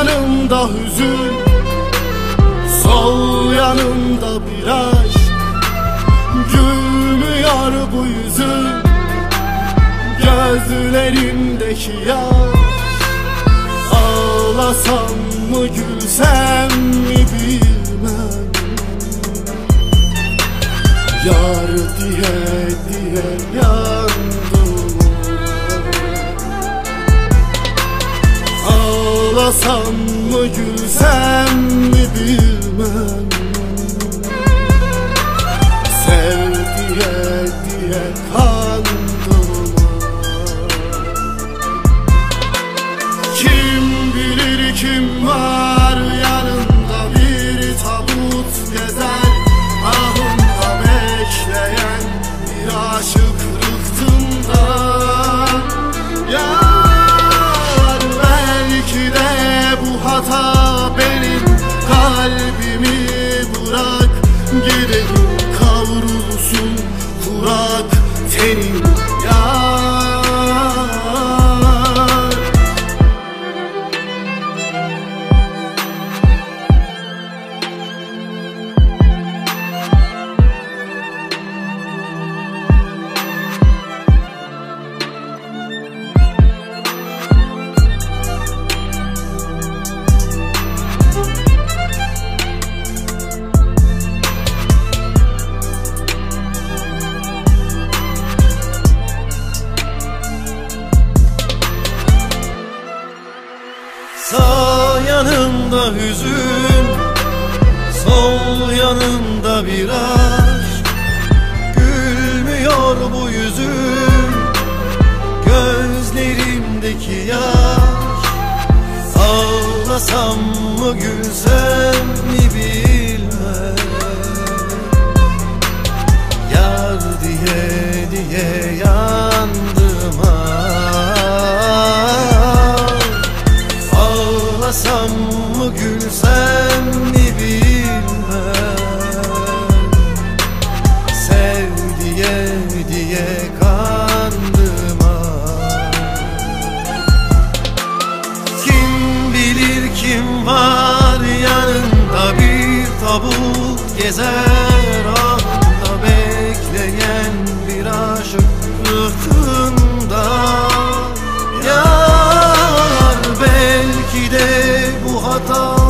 yanımda hüzün, sol yanımda bir aşk. Gülmüyor bu yüzün, gözlerimdeki yaş. Ağlasam mı gülsem mi bilmem. Yar diye diye yandım. Ağlasam mı gülsem mi bilmem. Sev diye diye kandım. Kim bilir kim var yanında, bir tabut gezer ahımda bekleyen bir aşık rıhtımdan. Yar belki de bu hata benim, kalbimi bırak gideyim, kavrulsun kurak tenim. Yar Sağ yanımda hüzün, sol yanımda bir aşk. Gülmüyor bu yüzün, gözlerimdeki yaş. Ağlasam mı gülsem mi bilmem. Yar diye diye yandım ah. Ağlasam mı gülsem mi bilmem. Sev diye diye kandım ah. Kim bilir kim var yanında, bir tabut gezer ahında bekleyen bir aşık rıhtında. Yar belki de bu hata